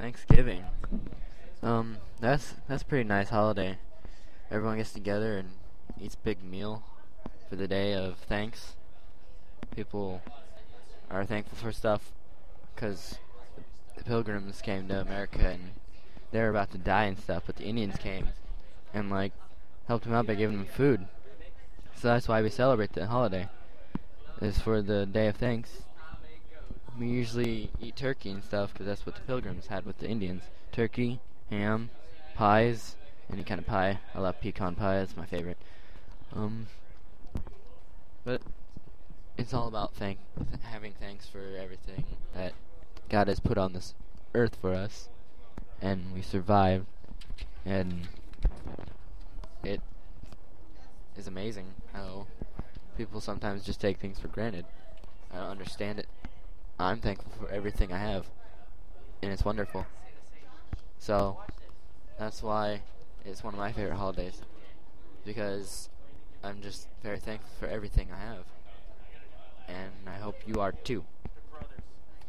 Thanksgiving. That's a pretty nice holiday. Everyone gets together and eats a big meal for the day of thanks. People are thankful for stuff because the Pilgrims came to America and they were about to die and stuff, but the Indians came and helped them out by giving them food. So that's why we celebrate the holiday. Is for the day of thanks. We usually eat turkey and stuff because that's what the Pilgrims had with the Indians. Turkey, ham, pies, any kind of pie. I love pecan pie. That's my favorite. But it's all about having thanks for everything that God has put on this earth for us, and we survived. And it is amazing how people sometimes just take things for granted. I don't understand it. I'm thankful for everything I have, and it's wonderful. So that's why it's one of my favorite holidays, because I'm just very thankful for everything I have, and I hope you are too.